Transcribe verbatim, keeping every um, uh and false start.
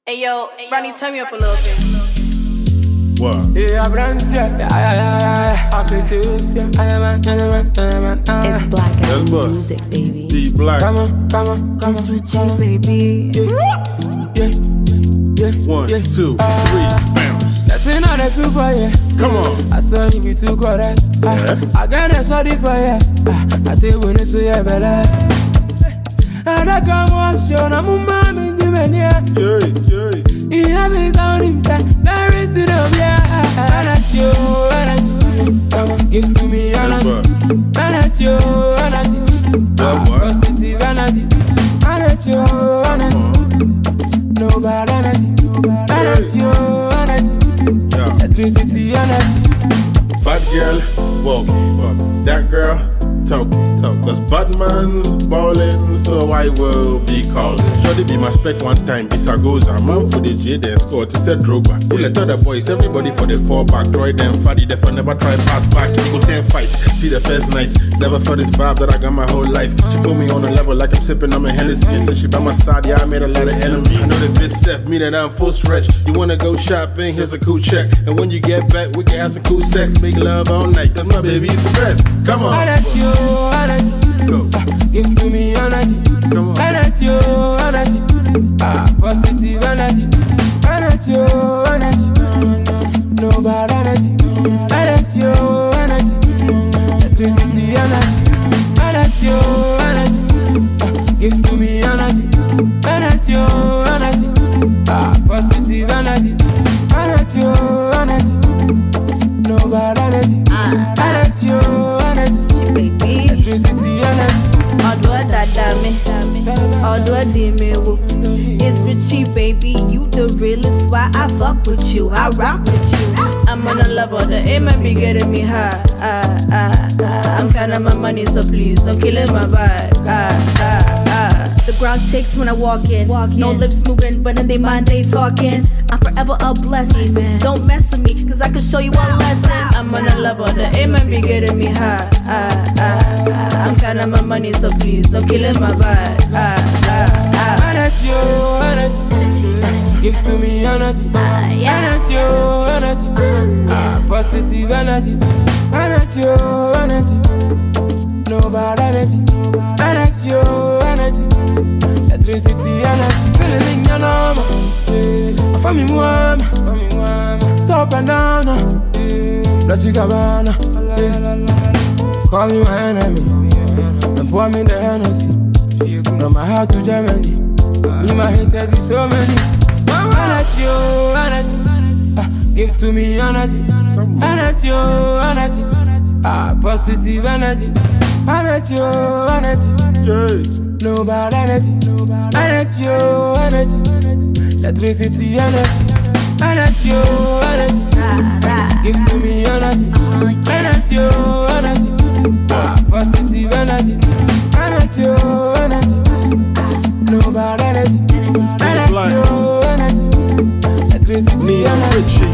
Hey yo, Ronnie, turn me up a little bit. What? Yeah, brands, yeah, yeah, yeah, yeah. I could do this, yeah. It's Black That's Out what. Music, baby. D Black. Come on, come on, come It's on. with you, baby. Yeah, yeah, yeah. One, yeah. two, three, bounce. That's another feel for you. Come on. I saw you be too correct. Yeah. I got a sorry for you. I think when it's so yeah, better. And I come on, show na mumma in the mania. Yeah, yeah. He have his own himself. There is to know, yeah. And at you, and at you. Come on, give to me, and at you. And at you, and at you. That what? Positive energy. And at you, and at you. No bad energy. And at you, and at you. Yeah. Electricity energy. Bad girl, walk, walk. That girl, talk, talk. Cause bad man's ballin', so I will be calling. Shorty be my spec one time, this a goes a man for the J, then score to set Droga. Who let other boys, everybody for the fall back. Troy them fatty, therefore never try pass back. He go ten fights, see the first night. Never felt this vibe that I got my whole life. She put me on a level like I'm sipping on my Hennessy. Since she by my side, yeah, I made a lot of enemies. I know the bitch set me that I'm full stretch. You wanna go shopping, here's a cool check. And when you get back, we can have some cool sex. Make love all night, cause my baby's the best. Come on. And at you, and at you. Go. Give to me energy. Come on. And at you, and at you. Ah, positive energy. And at you, and at you. No bad energy. And at you, and at you. Electricity energy. And at you, and at you. Give to me energy. And at you, and at you. Ah, positive energy. And at you, and at you. No bad energy. And at you, and at you. Baby. Electricity energy. Although that damn although I did me woo. It's with you, baby. You the realest. Why I fuck with you, I rock with you. I'm on a level, the aim and be getting me high. Ah, ah, ah. I'm counting my money, so please don't kill it, my vibe. Ah, ah, ah. The ground shakes when I walk in. Walk in. No lips moving, but in they mind they talking. I'm forever a blessing. Amen. Don't mess with me, cause I can show you a lesson. I'm on a level, the aim and be getting me high. Ah, ah, ah. I'm counting my money, so please don't kill it, my vibe. Ah, ah, ah. Energy, energy, energy. Give to me energy. Ah, yeah. Energy, energy. Ah, positive energy. Energy, energy. No bad energy. Energy, energy. Electricity energy. Feeling in your number. Yeah. For me, mama. For me, mama. Top and down. Yeah. Blood sugar banana. Yeah. Call me my enemy. And pour me the Hennessy. From my heart to Germany. Me my haters be so many. Energy, energy. Ah, give to me energy. Energy, energy. Ah, positive energy. Energy, energy. Yeah. No bad energy. Energy, energy. Electricity energy. Energy, energy. Give to me energy. Energy, energy. Ah, positive energy. Energy, energy. No bad energy. Energy, energy. Electricity Neil energy. Richie.